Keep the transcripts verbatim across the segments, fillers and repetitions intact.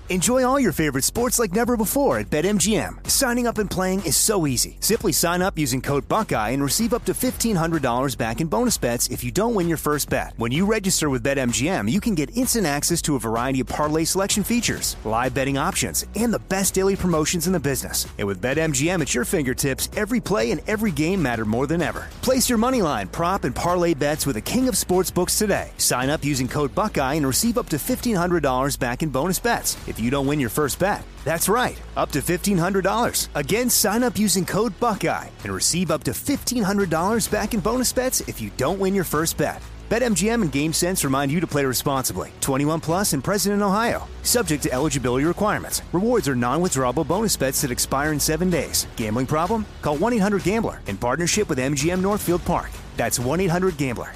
Enjoy all your favorite sports like never before at BetMGM. Signing up and playing is so easy. Simply sign up using code Buckeye and receive up to fifteen hundred dollars back in bonus bets if you don't win your first bet. When you register with BetMGM, you can get instant access to a variety of parlay selection features, live betting options, and the best daily promotions in the business. And with BetMGM at your fingertips, every play and every game matter more than ever. Place your moneyline, prop, and parlay bets with the king of sportsbooks today. Sign up using code Buckeye and receive up to fifteen hundred dollars back in bonus bets if you don't win your first bet. That's right, up to fifteen hundred dollars. Again, sign up using code Buckeye and receive up to fifteen hundred dollars back in bonus bets if you don't win your first bet. BetMGM and GameSense remind you to play responsibly. twenty-one plus and present in Ohio. Subject to eligibility requirements. Rewards are non-withdrawable bonus bets that expire in seven days. Gambling problem? Call one eight hundred gambler in partnership with M G M Northfield Park. That's one eight hundred gambler.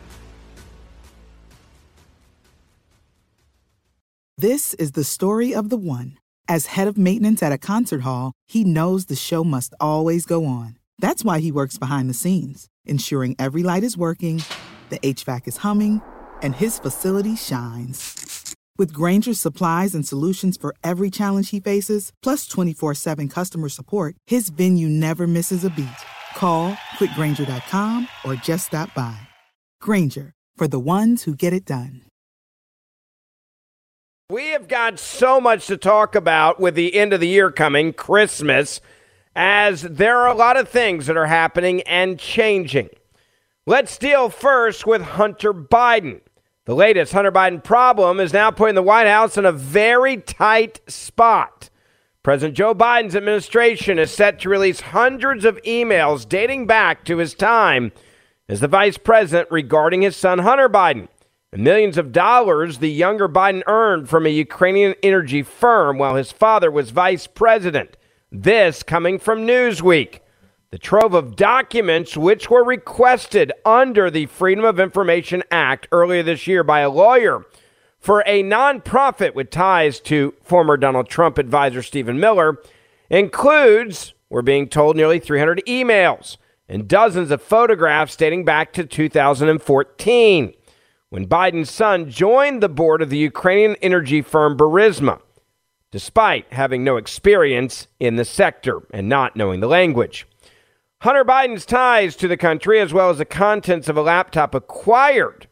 This is the story of the one. As head of maintenance at a concert hall, he knows the show must always go on. That's why he works behind the scenes, ensuring every light is working, the H V A C is humming, and his facility shines. With Grainger's supplies and solutions for every challenge he faces, plus twenty-four seven customer support, his venue never misses a beat. Call quick grainger dot com or just stop by. Grainger, for the ones who get it done. We have got so much to talk about with the end of the year coming, Christmas, as there are a lot of things that are happening and changing. Let's deal first with Hunter Biden. The latest Hunter Biden problem is now putting the White House in a very tight spot. President Joe Biden's administration is set to release hundreds of emails dating back to his time as the vice president regarding his son Hunter Biden. And millions of dollars the younger Biden earned from a Ukrainian energy firm while his father was vice president. This coming from Newsweek. The trove of documents which were requested under the Freedom of Information Act earlier this year by a lawyer for a nonprofit with ties to former Donald Trump advisor Stephen Miller includes, we're being told, nearly three hundred emails and dozens of photographs dating back to two thousand fourteen. When Biden's son joined the board of the Ukrainian energy firm Burisma, despite having no experience in the sector and not knowing the language. Hunter Biden's ties to the country, as well as the contents of a laptop acquired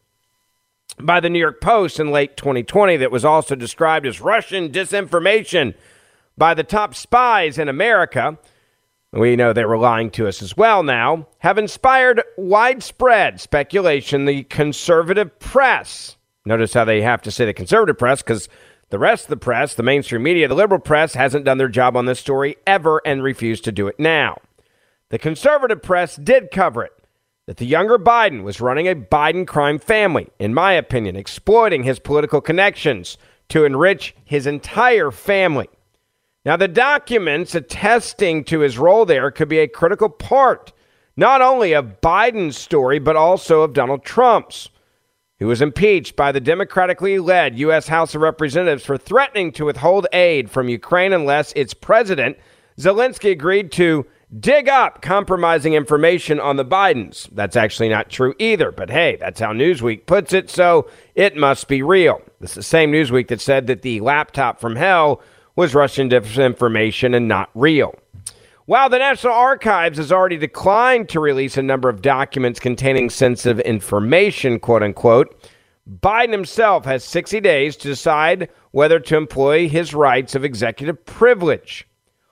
by the New York Post in late twenty twenty that was also described as Russian disinformation by the top spies in America, we know they were lying to us as well now, have inspired widespread speculation. The conservative press, notice how they have to say the conservative press because the rest of the press, the mainstream media, the liberal press hasn't done their job on this story ever and refused to do it now. The conservative press did cover it, that the younger Biden was running a Biden crime family, in my opinion, exploiting his political connections to enrich his entire family. Now, the documents attesting to his role there could be a critical part, not only of Biden's story, but also of Donald Trump's, who was impeached by the democratically led U S House of Representatives for threatening to withhold aid from Ukraine unless its president, Zelensky, agreed to dig up compromising information on the Bidens. That's actually not true either, but hey, that's how Newsweek puts it, so it must be real. This is the same Newsweek that said that the laptop from hell was Russian disinformation and not real. While the National Archives has already declined to release a number of documents containing sensitive information, quote unquote, Biden himself has sixty days to decide whether to employ his rights of executive privilege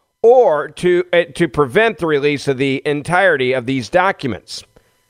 or to, uh, to prevent the release of the entirety of these documents.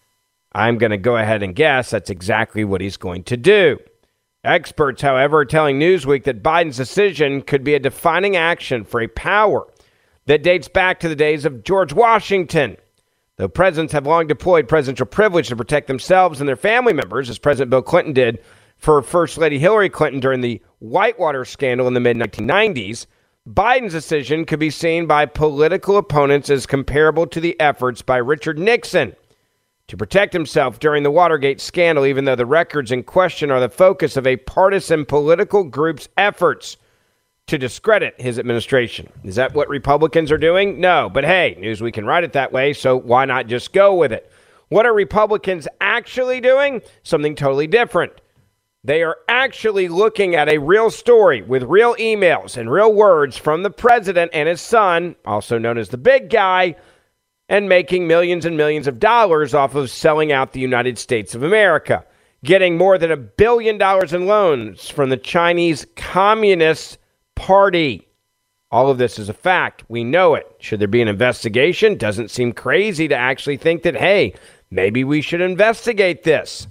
I'm going to go ahead and guess that's exactly what he's going to do. Experts, however, are telling Newsweek that Biden's decision could be a defining action for a power that dates back to the days of George Washington. Though presidents have long deployed presidential privilege to protect themselves and their family members, as President Bill Clinton did for First Lady Hillary Clinton during the Whitewater scandal in the mid nineteen nineties, Biden's decision could be seen by political opponents as comparable to the efforts by Richard Nixon to protect himself during the Watergate scandal, even though the records in question are the focus of a partisan political group's efforts to discredit his administration. Is that what Republicans are doing? No, but hey, Newsweek can write it that way, so why not just go with it? What are Republicans actually doing? Something totally different. They are actually looking at a real story with real emails and real words from the president and his son, also known as the big guy, and making millions and millions of dollars off of selling out the United States of America, getting more than a billion dollars in loans from the Chinese Communist Party. All of this is a fact. We know it. Should there be an investigation? Doesn't seem crazy to actually think that, hey, maybe we should investigate this.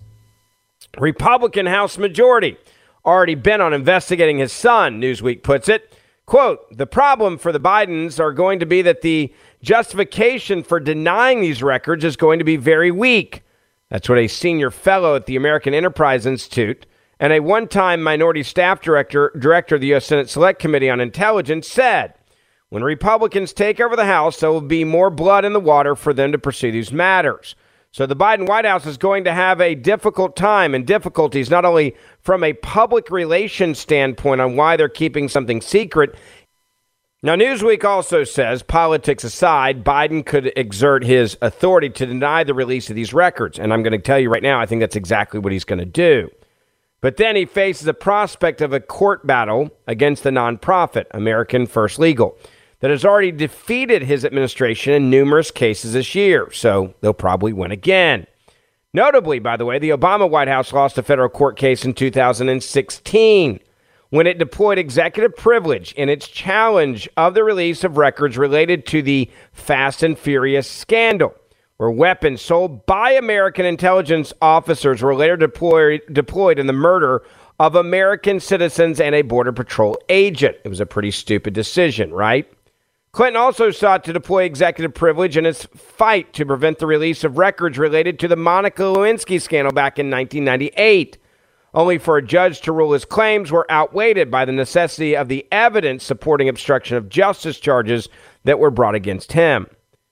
Republican House majority already bent on investigating his son, Newsweek puts it. Quote, the problem for the Bidens are going to be that the justification for denying these records is going to be very weak. That's what a senior fellow at the American Enterprise Institute and a one-time minority staff director, director of the U S Senate Select Committee on Intelligence said. When Republicans take over the House, there will be more blood in the water for them to pursue these matters. So the Biden White House is going to have a difficult time and difficulties, not only from a public relations standpoint on why they're keeping something secret. Now, Newsweek also says, politics aside, Biden could exert his authority to deny the release of these records. And I'm going to tell you right now, I think that's exactly what he's going to do. But then he faces the prospect of a court battle against the nonprofit, American First Legal, that has already defeated his administration in numerous cases this year, so they'll probably win again. Notably, by the way, the Obama White House lost a federal court case in two thousand sixteen when it deployed executive privilege in its challenge of the release of records related to the Fast and Furious scandal, where weapons sold by American intelligence officers were later deployed, deployed in the murder of American citizens and a Border Patrol agent. It was a pretty stupid decision, right? Clinton also sought to deploy executive privilege in its fight to prevent the release of records related to the Monica Lewinsky scandal back in nineteen ninety-eight, only for a judge to rule his claims were outweighed by the necessity of the evidence supporting obstruction of justice charges that were brought against him.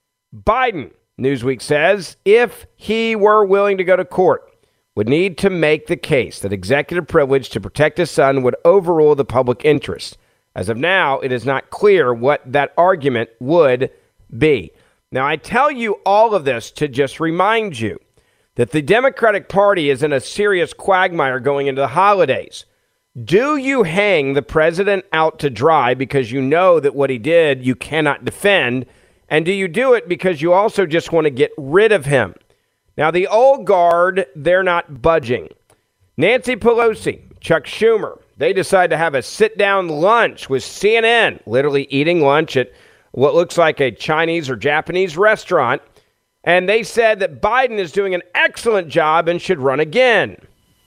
Biden, Newsweek says, if he were willing to go to court, would need to make the case that executive privilege to protect his son would overrule the public interest. As of now, it is not clear what that argument would be. Now, I tell you all of this to just remind you that the Democratic Party is in a serious quagmire going into the holidays. Do you hang the president out to dry because you know that what he did you cannot defend? And do you do it because you also just want to get rid of him? Now, the old guard, they're not budging. Nancy Pelosi, Chuck Schumer, they decide to have a sit-down lunch with C N N, literally eating lunch at what looks like a Chinese or Japanese restaurant. And they said that Biden is doing an excellent job and should run again.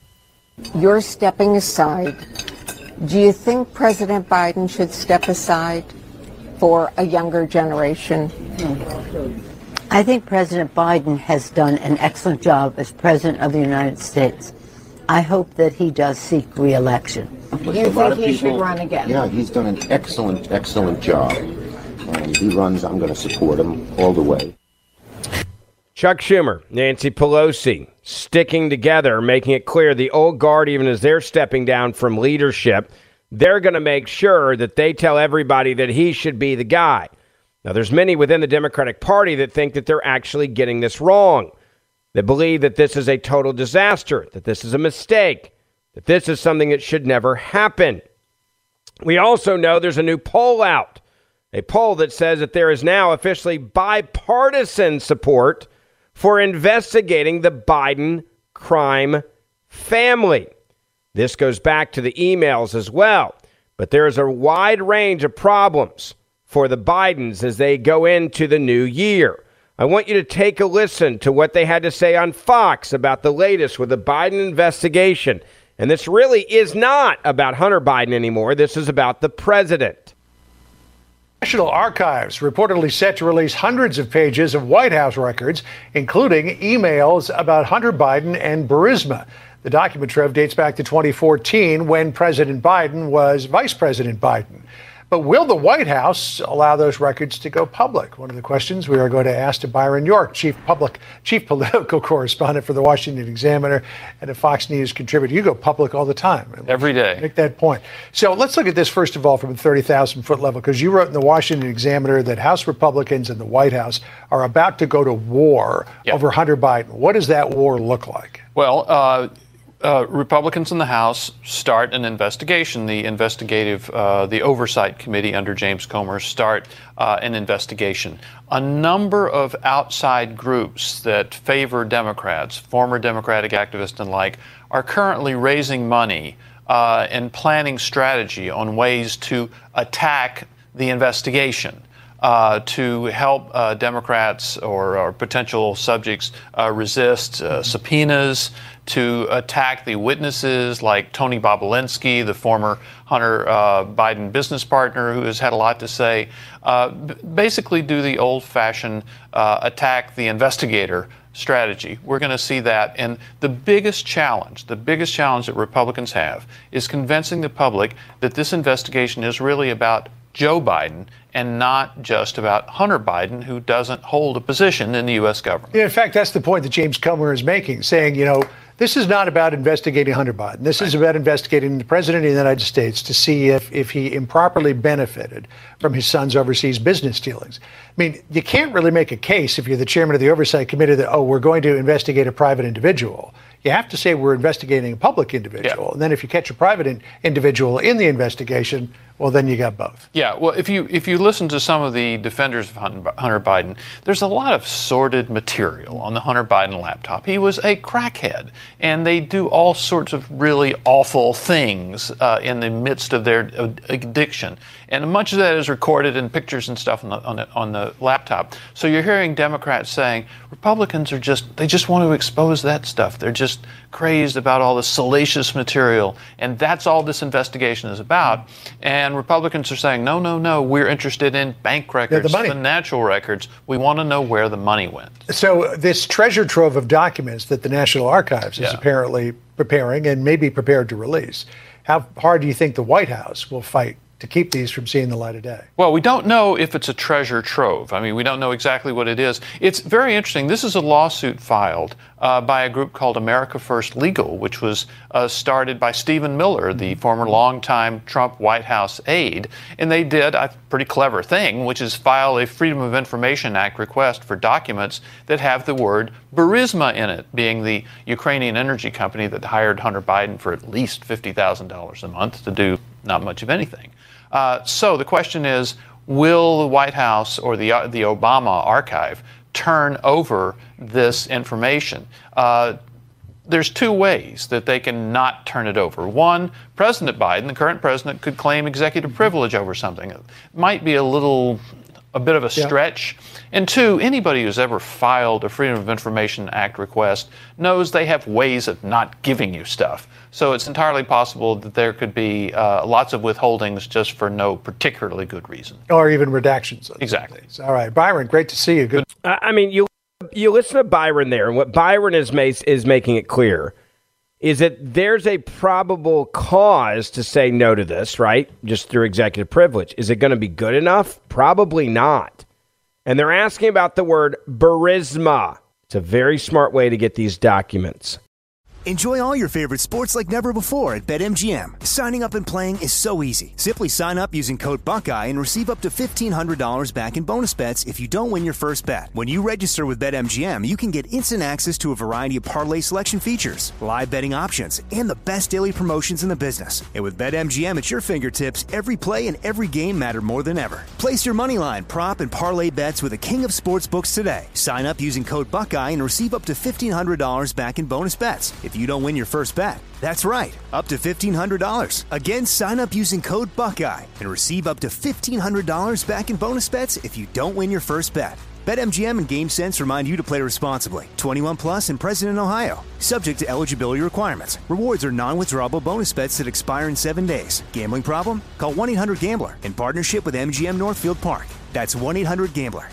You're stepping aside. Do you think President Biden should step aside for a younger generation? I think President Biden has done an excellent job as President of the United States. I hope that he does seek re-election. Do you think he should run again? Yeah, he's done an excellent, excellent job. And he runs, I'm going to support him all the way. Chuck Schumer, Nancy Pelosi, sticking together, making it clear the old guard, even as they're stepping down from leadership, they're going to make sure that they tell everybody that he should be the guy. Now, there's many within the Democratic Party that think that they're actually getting this wrong, that believe that this is a total disaster, that this is a mistake, that this is something that should never happen. We also know there's a new poll out, a poll that says that there is now officially bipartisan support for investigating the Biden crime family. This goes back to the emails as well, but there is a wide range of problems for the Bidens as they go into the new year. I want you to take a listen to what they had to say on Fox about the latest with the Biden investigation. And this really is not about Hunter Biden anymore. This is about the president. National Archives reportedly set to release hundreds of pages of White House records, including emails about Hunter Biden and Burisma. The document, Trev, dates back to twenty fourteen when President Biden was Vice President Biden. But will the White House allow those records to go public? One of the questions we are going to ask to Byron York, chief public, chief political correspondent for the Washington Examiner and a Fox News contributor. You go public all the time. Every day. Make that point. So let's look at this, first of all, from a thirty thousand foot level, because you wrote in the Washington Examiner that House Republicans and the White House are about to go to war yep. over Hunter Biden. What does that war look like? Well, uh, uh, Republicans in the House start an investigation. The investigative, uh, the Oversight Committee under James Comer start uh, an investigation. A number of outside groups that favor Democrats, former Democratic activists and like, are currently raising money uh, and planning strategy on ways to attack the investigation. Uh, to help uh, Democrats or, or potential subjects uh, resist uh, subpoenas, to attack the witnesses like Tony Bobulinski, the former Hunter uh, Biden business partner who has had a lot to say. Uh, b- basically do the old-fashioned uh, attack the investigator strategy. We're going to see that. And the biggest challenge, the biggest challenge that Republicans have is convincing the public that this investigation is really about Joe Biden and not just about Hunter Biden, who doesn't hold a position in the U S government. In fact, that's the point that James Comer is making, saying, you know, this is not about investigating Hunter Biden. This right. is about investigating the president of the United States to see if, if he improperly benefited from his son's overseas business dealings. I mean, you can't really make a case if you're the chairman of the Oversight Committee that, oh, we're going to investigate a private individual. You have to say we're investigating a public individual. Yeah. And then if you catch a private in, individual in the investigation, well, then you got both. Yeah, well, if you if you listen to some of the defenders of Hunter Biden, there's a lot of sordid material on the Hunter Biden laptop. He was a crackhead, and they do all sorts of really awful things uh, in the midst of their addiction. And much of that is recorded in pictures and stuff on the, on the on the laptop. So you're hearing Democrats saying Republicans are just, they just want to expose that stuff. They're just crazed about all the salacious material, and that's all this investigation is about. And Republicans are saying, no, no, no, we're interested in bank records, yeah, the, money. the natural records. We want to know where the money went. So this treasure trove of documents that the National Archives is yeah. apparently preparing and may be prepared to release, how hard do you think the White House will fight to keep these from seeing the light of day? Well, we don't know if it's a treasure trove. I mean, we don't know exactly what it is. It's very interesting. This is a lawsuit filed uh, by a group called America First Legal, which was uh, started by Stephen Miller, the former longtime Trump White House aide. And they did a pretty clever thing, which is file a Freedom of Information Act request for documents that have the word Burisma in it, being the Ukrainian energy company that hired Hunter Biden for at least fifty thousand dollars a month to do not much of anything. Uh, so the question is, will the White House or the uh, the Obama archive turn over this information? Uh, there's two ways that they can not turn it over. One, President Biden, the current president, could claim executive privilege over something. It might be a little, a bit of a stretch. Yeah. And two, anybody who's ever filed a Freedom of Information Act request knows they have ways of not giving you stuff. So it's entirely possible that there could be uh, lots of withholdings just for no particularly good reason. Or even redactions. Exactly. All right. Byron, great to see you. Good. Uh, I mean, you you listen to Byron there, and what Byron is, mas- is making it clear is that there's a probable cause to say no to this, right? Just through executive privilege. Is it going to be good enough? Probably not. And they're asking about the word Burisma. It's a very smart way to get these documents. Enjoy all your favorite sports like never before at BetMGM. Signing up and playing is so easy. Simply sign up using code Buckeye and receive up to fifteen hundred dollars back in bonus bets if you don't win your first bet. When you register with BetMGM, you can get instant access to a variety of parlay selection features, live betting options, and the best daily promotions in the business. And with BetMGM at your fingertips, every play and every game matter more than ever. Place your moneyline, prop, and parlay bets with the king of sportsbooks today. Sign up using code Buckeye and receive up to fifteen hundred dollars back in bonus bets if you don't win your first bet. That's right, up to fifteen hundred dollars. Again, sign up using code Buckeye and receive up to fifteen hundred dollars back in bonus bets if you don't win your first bet. BetMGM and GameSense remind you to play responsibly. twenty-one plus and present in Ohio. Subject to eligibility requirements. Rewards are non-withdrawable bonus bets that expire in seven days. Gambling problem? Call one eight hundred gambler in partnership with M G M Northfield Park. That's one eight hundred gambler.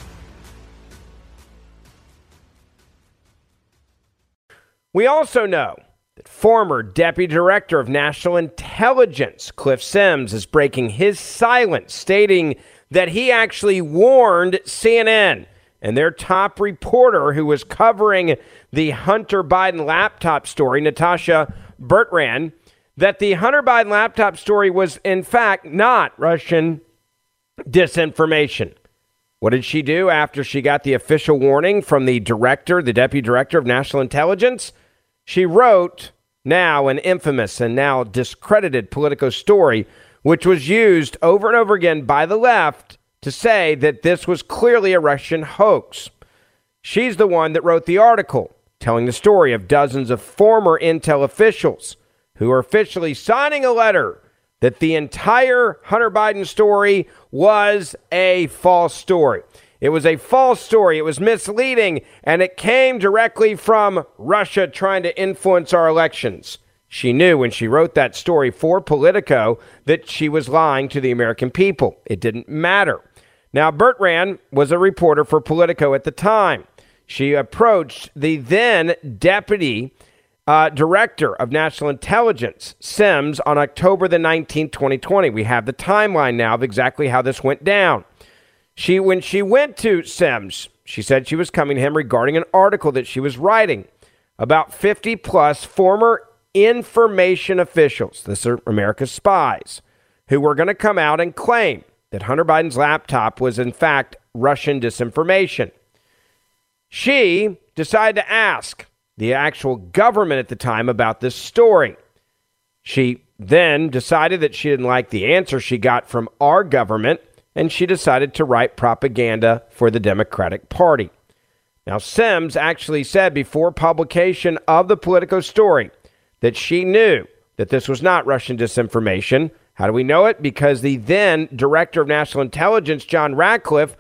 We also know that former Deputy Director of National Intelligence, Cliff Sims, is breaking his silence, stating that he actually warned C N N and their top reporter who was covering the Hunter Biden laptop story, Natasha Bertrand, that the Hunter Biden laptop story was, in fact, not Russian disinformation. What did she do after she got the official warning from the director, the Deputy Director of National Intelligence? She wrote now an infamous and now discredited Politico story, which was used over and over again by the left to say that this was clearly a Russian hoax. She's the one that wrote the article telling the story of dozens of former intel officials who are officially signing a letter that the entire Hunter Biden story was a false story. It was a false story. It was misleading, and it came directly from Russia trying to influence our elections. She knew when she wrote that story for Politico that she was lying to the American people. It didn't matter. Now, Bertrand was a reporter for Politico at the time. She approached the then deputy uh, director of national intelligence, Sims, on October the nineteenth, twenty twenty. We have the timeline now of exactly how this went down. She, when she went to Sims, she said she was coming to him regarding an article that she was writing about fifty plus former information officials, this are America's spies, who were going to come out and claim that Hunter Biden's laptop was in fact Russian disinformation. She decided to ask the actual government at the time about this story. She then decided that she didn't like the answer she got from our government, and she decided to write propaganda for the Democratic Party. Now, Sims actually said before publication of the Politico story that she knew that this was not Russian disinformation. How do we know it? Because the then Director of National Intelligence, John Ratcliffe,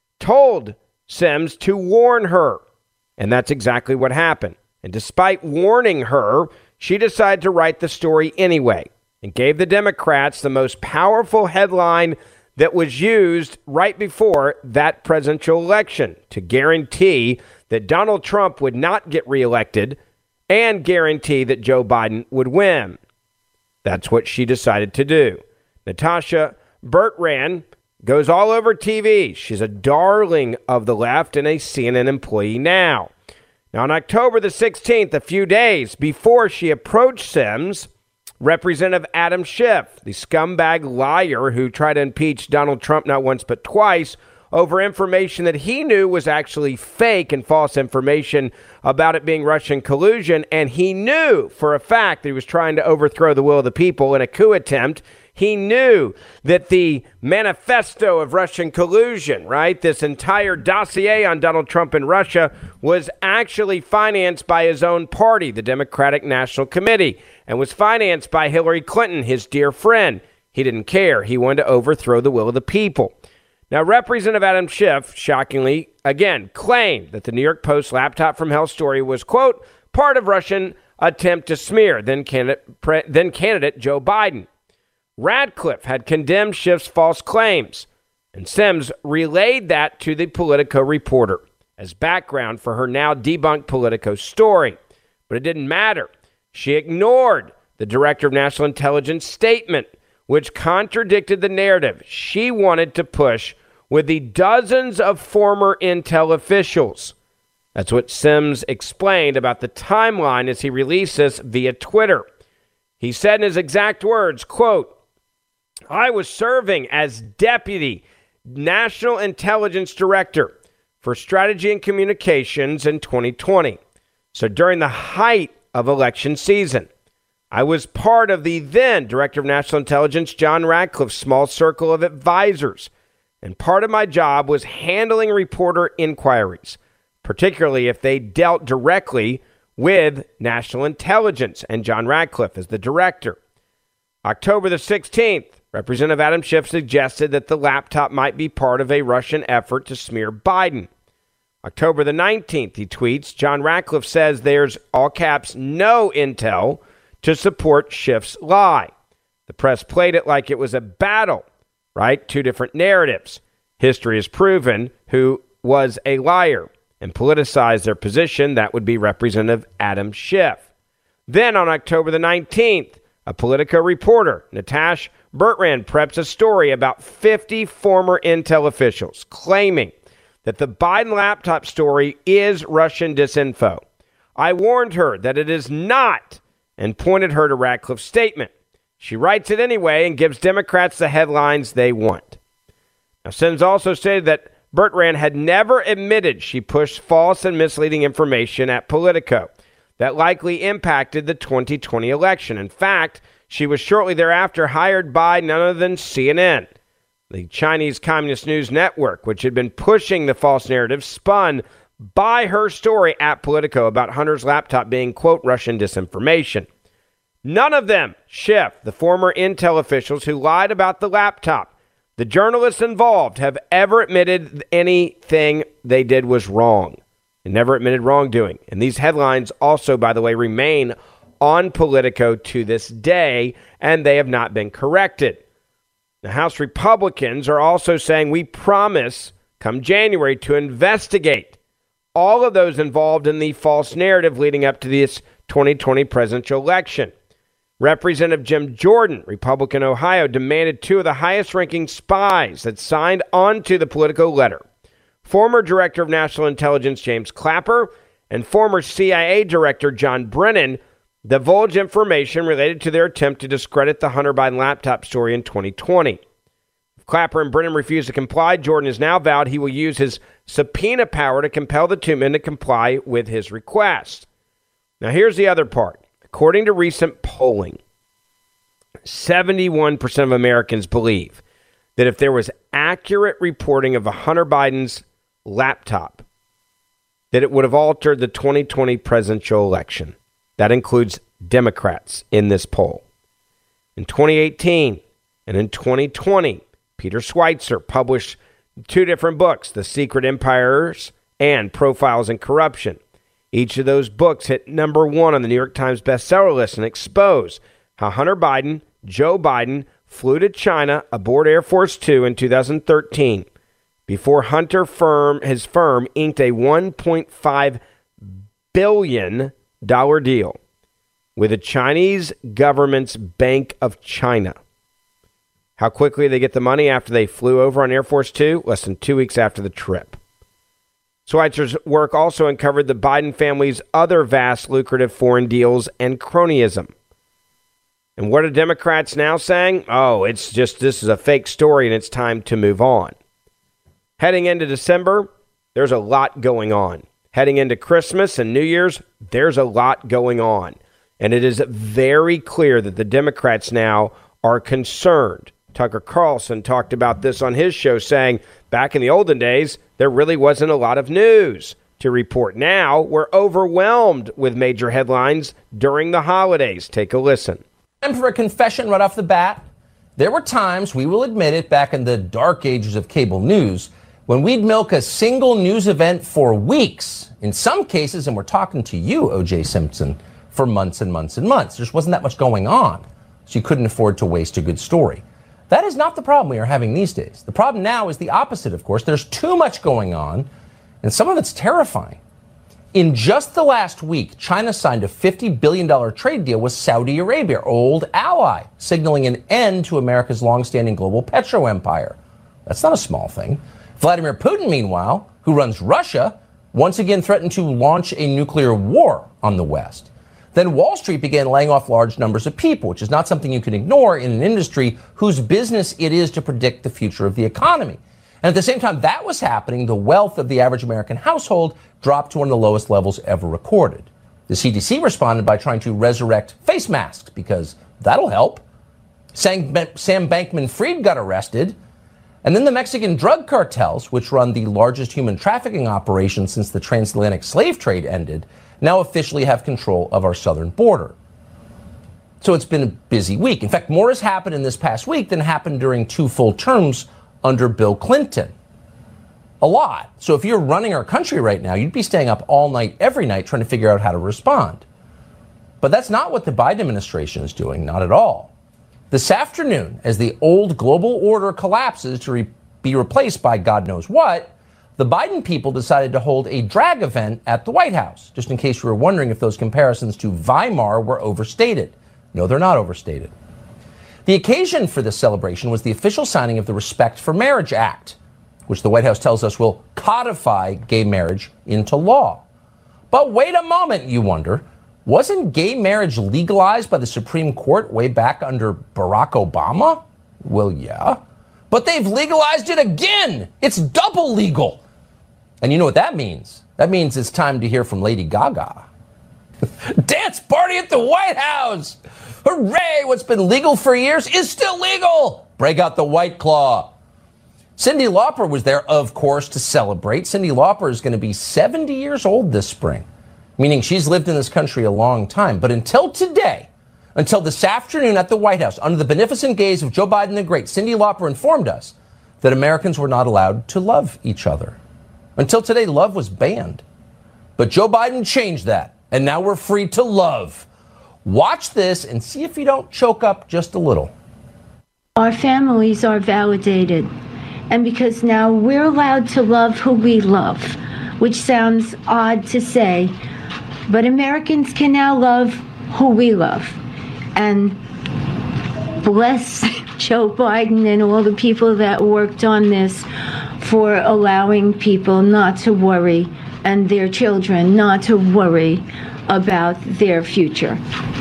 told Sims to warn her. And that's exactly what happened. And despite warning her, she decided to write the story anyway and gave the Democrats the most powerful headline that was used right before that presidential election to guarantee that Donald Trump would not get reelected and guarantee that Joe Biden would win. That's what she decided to do. Natasha Bertrand goes all over T V. She's a darling of the left and a C N N employee now. Now, on October the sixteenth, a few days before she approached Sims, Representative Adam Schiff, the scumbag liar who tried to impeach Donald Trump not once but twice over information that he knew was actually fake and false information about it being Russian collusion, and he knew for a fact that he was trying to overthrow the will of the people in a coup attempt. He knew that the manifesto of Russian collusion, right, this entire dossier on Donald Trump and Russia, was actually financed by his own party, the Democratic National Committee, and was financed by Hillary Clinton, his dear friend. He didn't care. He wanted to overthrow the will of the people. Now, Representative Adam Schiff, shockingly, again, claimed that the New York Post laptop from hell story was, quote, part of Russian attempt to smear then candidate, pre, then candidate Joe Biden. Radcliffe had condemned Schiff's false claims, and Sims relayed that to the Politico reporter as background for her now debunked Politico story. But it didn't matter. She ignored the Director of National Intelligence statement, which contradicted the narrative she wanted to push with the dozens of former intel officials. That's what Sims explained about the timeline as he released this via Twitter. He said in his exact words, quote, I was serving as Deputy National Intelligence Director for Strategy and Communications in twenty twenty. So during the height of election season, I was part of the then Director of National Intelligence, John Ratcliffe's small circle of advisors. And part of my job was handling reporter inquiries, particularly if they dealt directly with national intelligence and John Ratcliffe as the director. October the sixteenth, Representative Adam Schiff suggested that the laptop might be part of a Russian effort to smear Biden. October the nineteenth, he tweets, John Ratcliffe says there's, all caps, no intel to support Schiff's lie. The press played it like it was a battle, right? Two different narratives. History has proven who was a liar and politicized their position. That would be Representative Adam Schiff. Then on October the nineteenth, a Politico reporter, Natasha Bertrand, preps a story about fifty former intel officials claiming that the Biden laptop story is Russian disinfo. I warned her that it is not and pointed her to Ratcliffe's statement. She writes it anyway and gives Democrats the headlines they want. Now, Sims also stated that Bertrand had never admitted she pushed false and misleading information at Politico. that likely impacted the twenty twenty election. In fact, she was shortly thereafter hired by none other than C N N. The Chinese Communist News Network, which had been pushing the false narrative, spun by her story at Politico about Hunter's laptop being, quote, Russian disinformation. None of them, Schiff, the former Intel officials who lied about the laptop, the journalists involved, have ever admitted anything they did was wrong. They never admitted wrongdoing. And these headlines also, by the way, remain on Politico to this day, and they have not been corrected. The House Republicans are also saying we promise come January to investigate all of those involved in the false narrative leading up to this twenty twenty presidential election. Representative Jim Jordan, Republican Ohio, demanded two of the highest-ranking spies that signed onto the Politico letter. Former Director of National Intelligence James Clapper and former C I A Director John Brennan divulged information related to their attempt to discredit the Hunter Biden laptop story in twenty twenty. If Clapper and Brennan refuse to comply, Jordan has now vowed he will use his subpoena power to compel the two men to comply with his request. Now, here's the other part. According to recent polling, seventy-one percent of Americans believe that if there was accurate reporting of Hunter Biden's laptop, that it would have altered the twenty twenty presidential election. That includes Democrats in this poll. In twenty eighteen and in twenty twenty, Peter Schweitzer published two different books, The Secret Empires and Profiles in Corruption. Each of those books hit number one on the New York Times bestseller list and exposed how Hunter Biden, Joe Biden, flew to China aboard Air Force Two in two thousand thirteen before Hunter firm, his firm inked a one point five billion dollars dollar deal with the Chinese government's Bank of China. How quickly they get the money after they flew over on Air Force Two? Less than two weeks after the trip. Schweitzer's work also uncovered the Biden family's other vast lucrative foreign deals and cronyism. And what are Democrats now saying? Oh, it's just this is a fake story and it's time to move on. Heading into December, there's a lot going on. Heading into Christmas and New Year's, there's a lot going on. And it is very clear that the Democrats now are concerned. Tucker Carlson talked about this on his show, saying back in the olden days, there really wasn't a lot of news to report. Now we're overwhelmed with major headlines during the holidays. Take a listen. And for a confession right off the bat, there were times, we will admit it, back in the dark ages of cable news, when we'd milk a single news event for weeks, in some cases, and we're talking to you, O J Simpson, for months and months and months. There just wasn't that much going on, so you couldn't afford to waste a good story. That is not the problem we are having these days. The problem now is the opposite, of course. There's too much going on, and some of it's terrifying. In just the last week, China signed a fifty billion dollars trade deal with Saudi Arabia, our old ally, signaling an end to America's longstanding global petro empire. That's not a small thing. Vladimir Putin, meanwhile, who runs Russia, once again threatened to launch a nuclear war on the West. Then Wall Street began laying off large numbers of people, which is not something you can ignore in an industry whose business it is to predict the future of the economy. And at the same time that was happening, the wealth of the average American household dropped to one of the lowest levels ever recorded. The C D C responded by trying to resurrect face masks, because that'll help. Sam Bankman-Fried got arrested. And then the Mexican drug cartels, which run the largest human trafficking operation since the transatlantic slave trade ended, now officially have control of our southern border. So it's been a busy week. In fact, more has happened in this past week than happened during two full terms under Bill Clinton. A lot. So if you're running our country right now, you'd be staying up all night, every night, trying to figure out how to respond. But that's not what the Biden administration is doing, not at all. This afternoon, as the old global order collapses to re- be replaced by God knows what, the Biden people decided to hold a drag event at the White House, just in case you were wondering if those comparisons to Weimar were overstated. No, they're not overstated. The occasion for this celebration was the official signing of the Respect for Marriage Act, which the White House tells us will codify gay marriage into law. But wait a moment, you wonder. Wasn't gay marriage legalized by the Supreme Court way back under Barack Obama? Well, yeah. But they've legalized it again. It's double legal. And you know what that means? That means it's time to hear from Lady Gaga. Dance party at the White House. Hooray! What's been legal for years is still legal. Break out the White Claw. Cyndi Lauper was there, of course, to celebrate. Cyndi Lauper is going to be seventy years old this spring, meaning she's lived in this country a long time. But until today, until this afternoon at the White House, under the beneficent gaze of Joe Biden the Great, Cyndi Lauper informed us that Americans were not allowed to love each other. Until today, love was banned. But Joe Biden changed that, and now we're free to love. Watch this and see if you don't choke up just a little. Our families are validated, and because now we're allowed to love who we love, which sounds odd to say, but Americans can now love who we love. And bless Joe Biden and all the people that worked on this for allowing people not to worry, and their children not to worry about their future.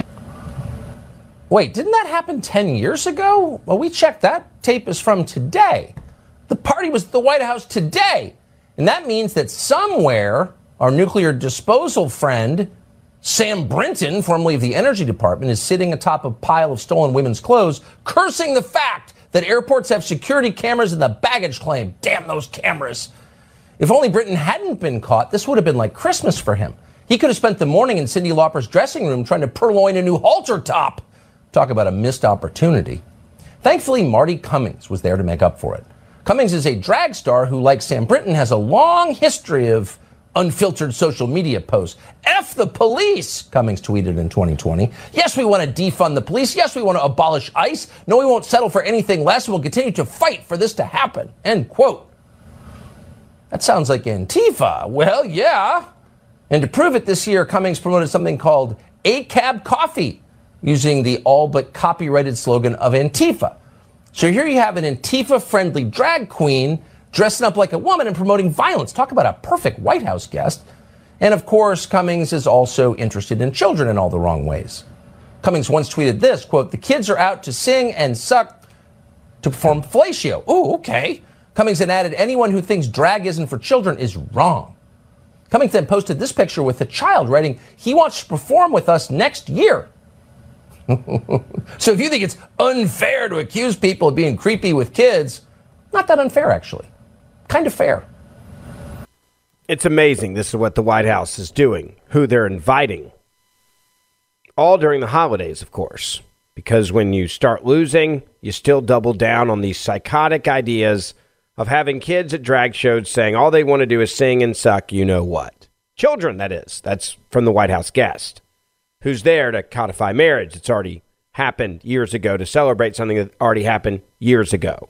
Wait, didn't that happen ten years ago? Well, we checked. That tape is from today. The party was at the White House today. And that means that somewhere our nuclear disposal friend, Sam Brinton, formerly of the Energy Department, is sitting atop a pile of stolen women's clothes, cursing the fact that airports have security cameras in the baggage claim. Damn those cameras. If only Brinton hadn't been caught, this would have been like Christmas for him. He could have spent the morning in Cyndi Lauper's dressing room trying to purloin a new halter top. Talk about a missed opportunity. Thankfully, Marty Cummings was there to make up for it. Cummings is a drag star who, like Sam Brinton, has a long history of unfiltered social media posts. F the police, Cummings tweeted in twenty twenty. Yes, we want to defund the police. Yes, we want to abolish ICE. No, we won't settle for anything less. We'll continue to fight for this to happen. End quote. That sounds like Antifa. Well, yeah. And to prove it this year, Cummings promoted something called A C A B Coffee, using the all but copyrighted slogan of Antifa. So here you have an Antifa-friendly drag queen dressing up like a woman and promoting violence. Talk about a perfect White House guest. And of course, Cummings is also interested in children in all the wrong ways. Cummings once tweeted this, quote, "The kids are out to sing and suck to perform fellatio." Ooh, okay. Cummings then added, "Anyone who thinks drag isn't for children is wrong." Cummings then posted this picture with a child, writing, "He wants to perform with us next year." So if you think it's unfair to accuse people of being creepy with kids, not that unfair, actually. Kind of fair. It's amazing. This is what the White House is doing, who they're inviting. All during the holidays, of course, because when you start losing, you still double down on these psychotic ideas of having kids at drag shows saying all they want to do is sing and suck, you know what. Children, that is. That's from the White House guest, who's there to codify marriage. It's already happened years ago, to celebrate something that already happened years ago.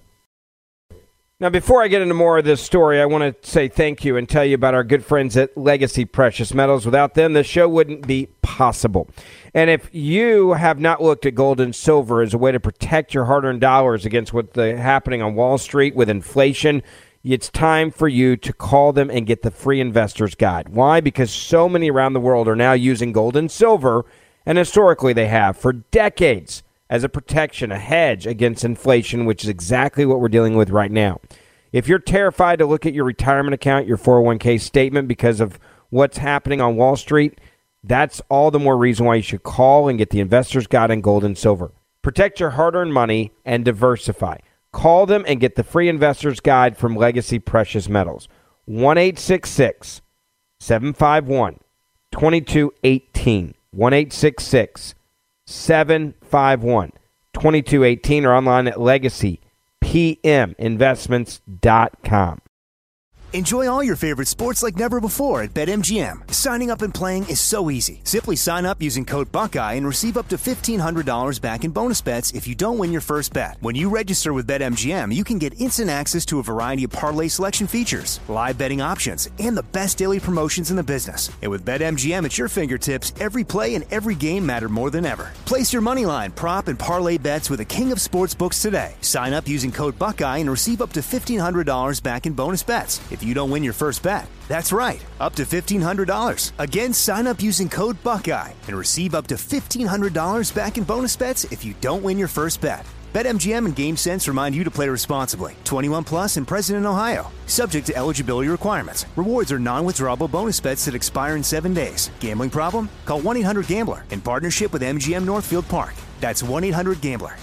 Now, before I get into more of this story, I want to say thank you and tell you about our good friends at Legacy Precious Metals. Without them, the show wouldn't be possible. And if you have not looked at gold and silver as a way to protect your hard-earned dollars against what's happening on Wall Street with inflation, it's time for you to call them and get the free investor's guide. Why? Because so many around the world are now using gold and silver, and historically they have for decades, as a protection, a hedge against inflation, which is exactly what we're dealing with right now. If you're terrified to look at your retirement account, your four oh one k statement because of what's happening on Wall Street, that's all the more reason why you should call and get the investor's guide on gold and silver. Protect your hard-earned money and diversify. Call them and get the free investor's guide from Legacy Precious Metals. one eight six six, seven five one, two two one eight. one eight six six, seven five one, two two one eight or online at legacy p m investments dot com. Enjoy all your favorite sports like never before at BetMGM. Signing up and playing is so easy. Simply sign up using code Buckeye and receive up to fifteen hundred dollars back in bonus bets if you don't win your first bet. When you register with BetMGM, you can get instant access to a variety of parlay selection features, live betting options, and the best daily promotions in the business. And with BetMGM at your fingertips, every play and every game matter more than ever. Place your moneyline, prop, and parlay bets with the king of sportsbooks today. Sign up using code Buckeye and receive up to fifteen hundred dollars back in bonus bets if you don't win your first bet. That's right, up to fifteen hundred dollars. Again, sign up using code Buckeye and receive up to fifteen hundred dollars back in bonus bets if you don't win your first bet. BetMGM and GameSense remind you to play responsibly. twenty-one plus and present in Ohio. Subject to eligibility requirements. Rewards are non-withdrawable bonus bets that expire in seven days. Gambling problem? Call one eight hundred gambler in partnership with M G M Northfield Park. That's one eight hundred gambler.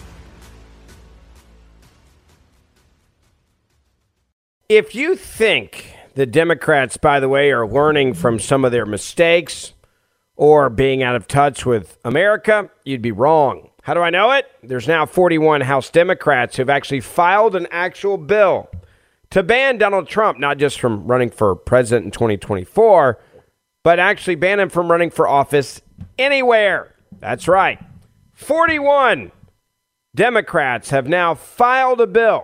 If you think the Democrats, by the way, are learning from some of their mistakes or being out of touch with America, you'd be wrong. How do I know it? There's now forty-one House Democrats who've actually filed an actual bill to ban Donald Trump, not just from running for president in twenty twenty-four, but actually ban him from running for office anywhere. That's right. forty-one Democrats have now filed a bill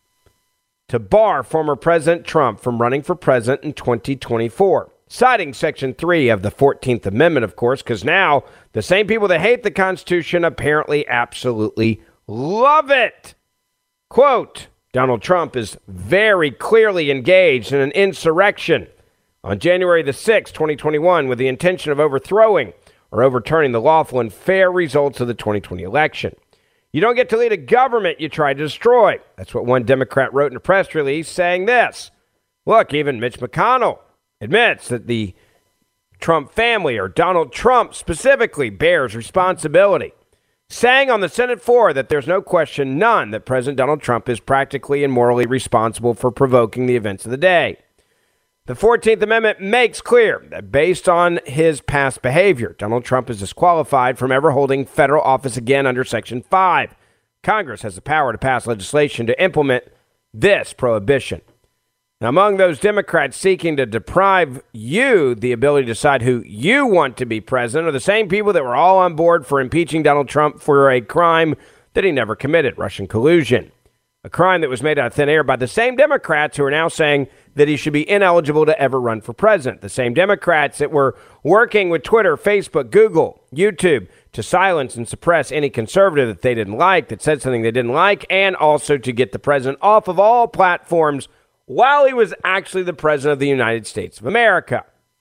to bar former President Trump from running for president in twenty twenty-four. Citing Section three of the fourteenth Amendment, of course, because now the same people that hate the Constitution apparently absolutely love it. Quote, Donald Trump is very clearly engaged in an insurrection on January the sixth, twenty twenty-one, with the intention of overthrowing or overturning the lawful and fair results of the twenty twenty election. You don't get to lead a government you try to destroy. That's what one Democrat wrote in a press release saying this. Look, even Mitch McConnell admits that the Trump family, or Donald Trump specifically, bears responsibility, saying on the Senate floor that there's no question, none, that President Donald Trump is practically and morally responsible for provoking the events of the day. The fourteenth Amendment makes clear that based on his past behavior, Donald Trump is disqualified from ever holding federal office again under Section five. Congress has the power to pass legislation to implement this prohibition. Now, among those Democrats seeking to deprive you the ability to decide who you want to be president are the same people that were all on board for impeaching Donald Trump for a crime that he never committed, Russian collusion. A crime that was made out of thin air by the same Democrats who are now saying that he should be ineligible to ever run for president. The same Democrats that were working with Twitter, Facebook, Google, YouTube to silence and suppress any conservative that they didn't like, that said something they didn't like, and also to get the president off of all platforms while he was actually the president of the United States of America.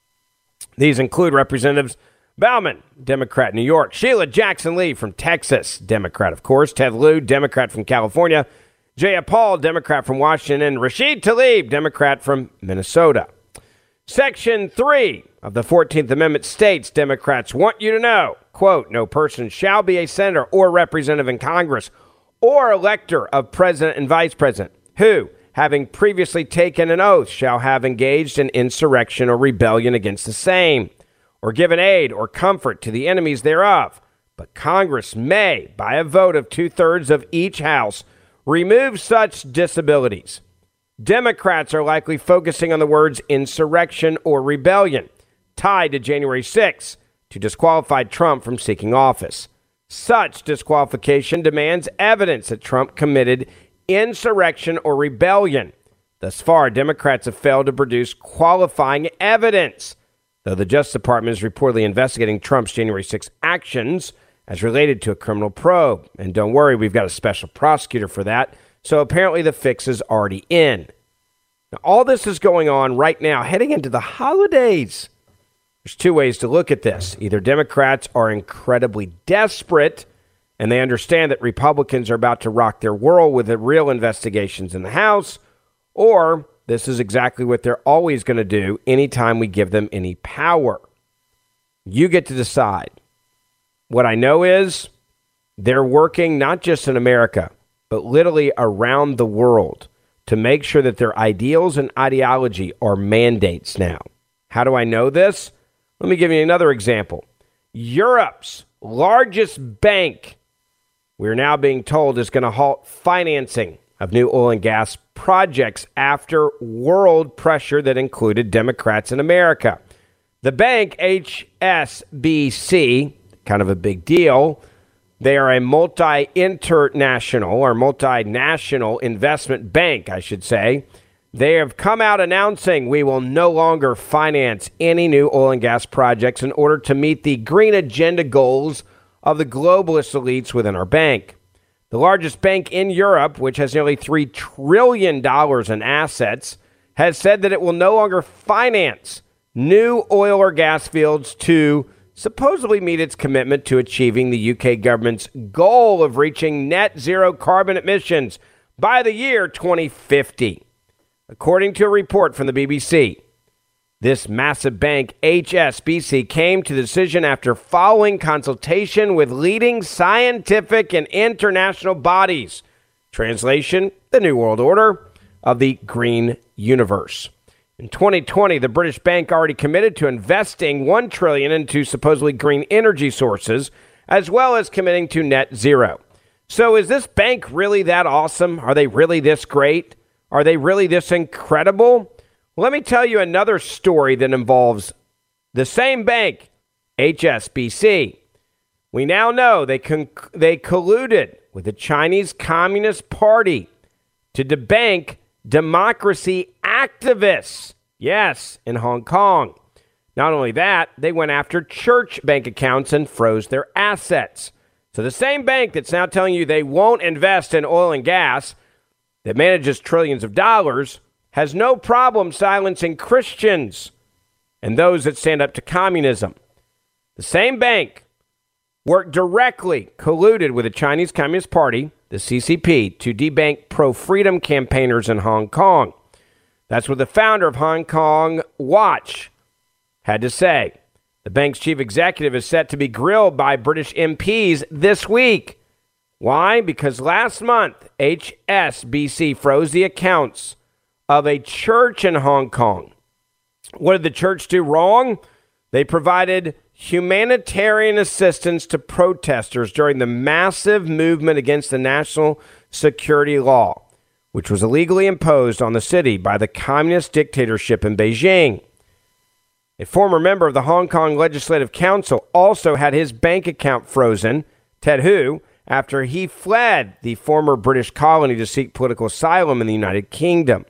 These include Representatives Bauman, Democrat, New York; Sheila Jackson Lee from Texas, Democrat, of course; Ted Lieu, Democrat from California; Jayapal Paul, Democrat from Washington; and Rashid Tlaib, Democrat from Minnesota. Section three of the fourteenth Amendment states Democrats want you to know, quote, no person shall be a senator or representative in Congress or elector of president and vice president who, having previously taken an oath, shall have engaged in insurrection or rebellion against the same, or given aid or comfort to the enemies thereof. But Congress may, by a vote of two-thirds of each house, remove such disabilities. Democrats are likely focusing on the words insurrection or rebellion, tied to January sixth, to disqualify Trump from seeking office. Such disqualification demands evidence that Trump committed insurrection or rebellion. Thus far, Democrats have failed to produce qualifying evidence, though the Justice Department is reportedly investigating Trump's January sixth actions as related to a criminal probe. And don't worry, we've got a special prosecutor for that, so apparently the fix is already in. Now, all this is going on right now, heading into the holidays. There's two ways to look at this. Either Democrats are incredibly desperate and they understand that Republicans are about to rock their world with the real investigations in the House, or this is exactly what they're always going to do anytime we give them any power. You get to decide. What I know is they're working not just in America, but literally around the world to make sure that their ideals and ideology are mandates now. How do I know this? Let me give you another example. Europe's largest bank, we're now being told, is going to halt financing of new oil and gas projects after world pressure that included Democrats in America. The bank, H S B C, kind of a big deal. They are a multi-international or multinational investment bank, I should say. They have come out announcing we will no longer finance any new oil and gas projects in order to meet the green agenda goals of the globalist elites within our bank. The largest bank in Europe, which has nearly three trillion dollars in assets, has said that it will no longer finance new oil or gas fields to supposedly meet its commitment to achieving the U K government's goal of reaching net zero carbon emissions by the year twenty fifty. According to a report from the B B C, this massive bank, H S B C, came to the decision after following consultation with leading scientific and international bodies. Translation, the New World Order of the Green Universe. In twenty twenty, the British bank already committed to investing one trillion dollars into supposedly green energy sources, as well as committing to net zero. So is this bank really that awesome? Are they really this great? Are they really this incredible? Let me tell you another story that involves the same bank, H S B C. We now know they con- they colluded with the Chinese Communist Party to debank democracy activists. Yes, in Hong Kong. Not only that, they went after church bank accounts and froze their assets. So the same bank that's now telling you they won't invest in oil and gas, that manages trillions of dollars, has no problem silencing Christians and those that stand up to communism. The same bank worked directly, colluded with the Chinese Communist Party, the C C P, to debank pro-freedom campaigners in Hong Kong. That's what the founder of Hong Kong Watch had to say. The bank's chief executive is set to be grilled by British M Ps this week. Why? Because last month, H S B C froze the accounts of a church in Hong Kong. What did the church do wrong? They provided humanitarian assistance to protesters during the massive movement against the national security law, which was illegally imposed on the city by the communist dictatorship in Beijing. A former member of the Hong Kong Legislative Council also had his bank account frozen, Ted Hu, after he fled the former British colony to seek political asylum in the United Kingdom.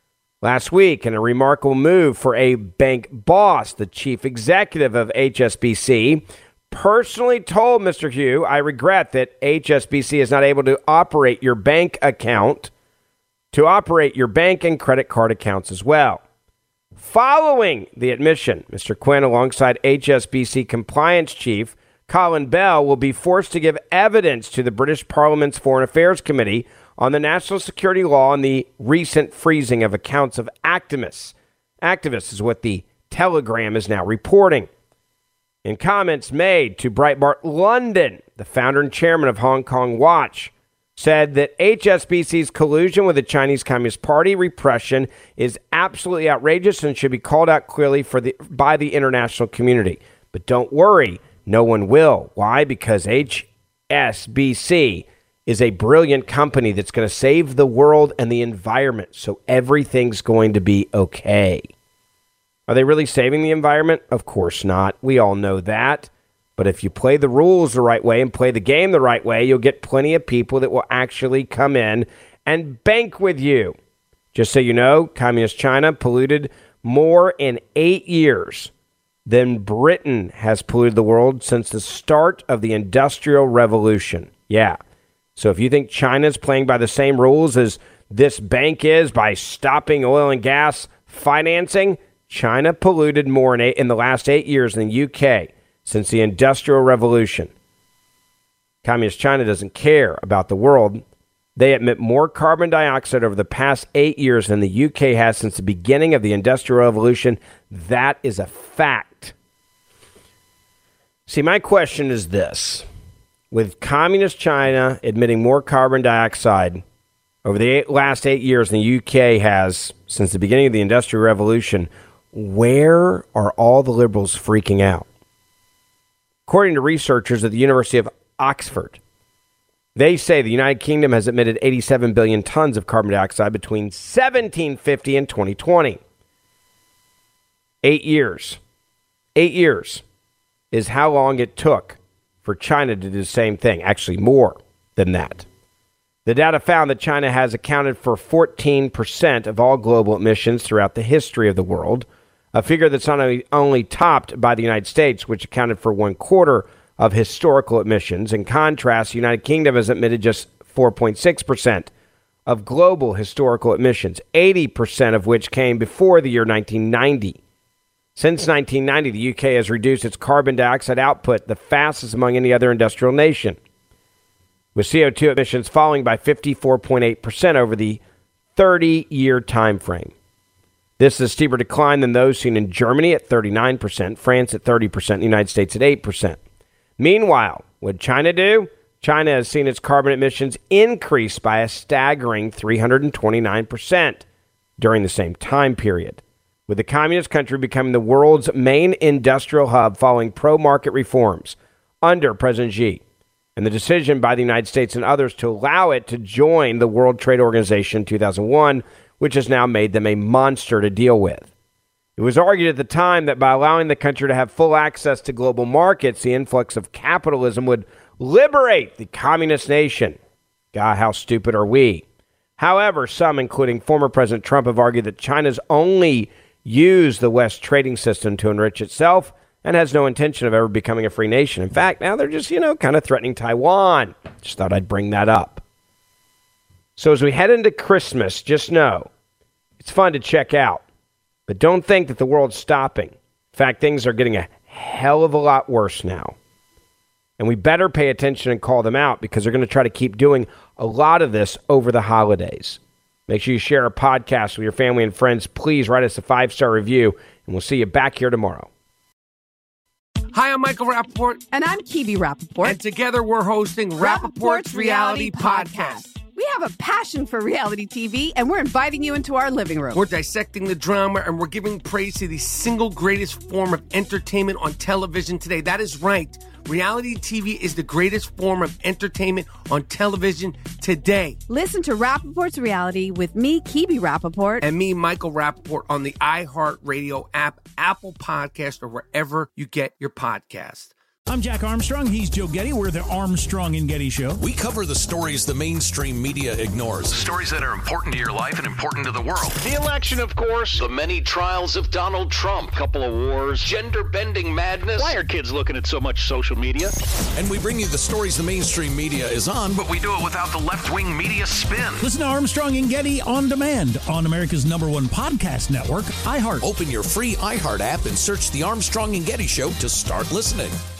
Last week, in a remarkable move for a bank boss, the chief executive of H S B C personally told Mister Hu, "I regret that H S B C is not able to operate your bank account, to operate your bank and credit card accounts as well." Following the admission, Mister Quinn, alongside H S B C compliance chief Colin Bell, will be forced to give evidence to the British Parliament's Foreign Affairs Committee on the national security law and the recent freezing of accounts of activists. Activists is what the Telegram is now reporting. In comments made to Breitbart London, the founder and chairman of Hong Kong Watch said that H S B C's collusion with the Chinese Communist Party repression is absolutely outrageous and should be called out clearly for the, by the international community. But don't worry, no one will. Why? Because H S B C is a brilliant company that's going to save the world and the environment, so everything's going to be okay. Are they really saving the environment? Of course not. We all know that. But if you play the rules the right way and play the game the right way, you'll get plenty of people that will actually come in and bank with you. Just so you know, Communist China polluted more in eight years than Britain has polluted the world since the start of the Industrial Revolution. Yeah. So if you think China's playing by the same rules as this bank is by stopping oil and gas financing, China polluted more in, eight, in the last eight years than the U K since the Industrial Revolution. Communist China doesn't care about the world. They emit more carbon dioxide over the past eight years than the U K has since the beginning of the Industrial Revolution. That is a fact. See, my question is this. With Communist China emitting more carbon dioxide over the eight, last eight years than the U K has since the beginning of the Industrial Revolution, where are all the liberals freaking out? According to researchers at the University of Oxford, they say the United Kingdom has emitted eighty-seven billion tons of carbon dioxide between seventeen fifty and twenty twenty. Eight years. Eight years is how long it took for China to do the same thing. Actually, more than that. The data found that China has accounted for fourteen percent of all global emissions throughout the history of the world, a figure that's not only, only topped by the United States, which accounted for one quarter of historical emissions. In contrast, the United Kingdom has emitted just four point six percent of global historical emissions, eighty percent of which came before the year nineteen ninety. Since nineteen ninety, the U K has reduced its carbon dioxide output the fastest among any other industrial nation, with C O two emissions falling by fifty-four point eight percent over the thirty-year time frame. This is a steeper decline than those seen in Germany at thirty-nine percent, France at thirty percent, and the United States at eight percent. Meanwhile, what did China do? China has seen its carbon emissions increase by a staggering three hundred twenty-nine percent during the same time period, with the communist country becoming the world's main industrial hub following pro-market reforms under President Xi, and the decision by the United States and others to allow it to join the World Trade Organization in two thousand one, which has now made them a monster to deal with. It was argued at the time that by allowing the country to have full access to global markets, the influx of capitalism would liberate the communist nation. God, how stupid are we? However, some, including former President Trump, have argued that China's only used the West trading system to enrich itself and has no intention of ever becoming a free nation. In fact, now they're just, you know, kind of threatening Taiwan. Just thought I'd bring that up. So as we head into Christmas, just know it's fun to check out, but don't think that the world's stopping. In fact, things are getting a hell of a lot worse now. And we better pay attention and call them out, because they're going to try to keep doing a lot of this over the holidays. Make sure you share our podcast with your family and friends. Please write us a five-star review, and we'll see you back here tomorrow. Hi, I'm Michael Rappaport. And I'm Kibi Rappaport. And together we're hosting Rappaport's Reality Podcast. We have a passion for reality T V, and we're inviting you into our living room. We're dissecting the drama, and we're giving praise to the single greatest form of entertainment on television today. That is right. Reality T V is the greatest form of entertainment on television today. Listen to Rappaport's Reality with me, Kibi Rappaport. And me, Michael Rappaport, on the iHeartRadio app, Apple Podcast, or wherever you get your podcast. I'm Jack Armstrong. He's Joe Getty. We're the Armstrong and Getty Show. We cover the stories the mainstream media ignores. The stories that are important to your life and important to the world. The election, of course. The many trials of Donald Trump. Couple of wars. Gender-bending madness. Why are kids looking at so much social media? And we bring you the stories the mainstream media is on, but we do it without the left-wing media spin. Listen to Armstrong and Getty on demand on America's number one podcast network, iHeart. Open your free iHeart app and search The Armstrong and Getty Show to start listening.